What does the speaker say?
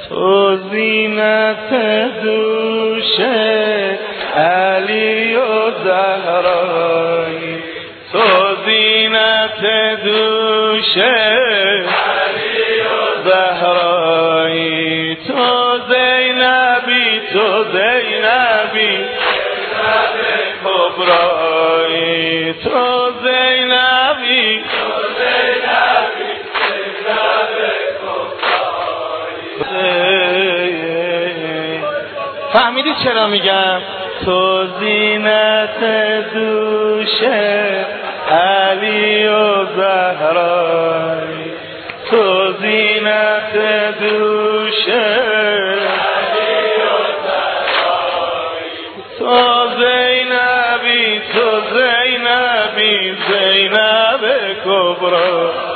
تو زینت دوش علی و زهرایی، تو زینت دوش علی و زهرایی، تو زینبی تو زینبی کبرایی، تو زینبی تو زینبی فهمیدی چرا میگم؟ تو زینت دوش علی و زهرایی، تو زینت دوش علی و زهرایی، تو زینبی تو زینبی زینب کبرا.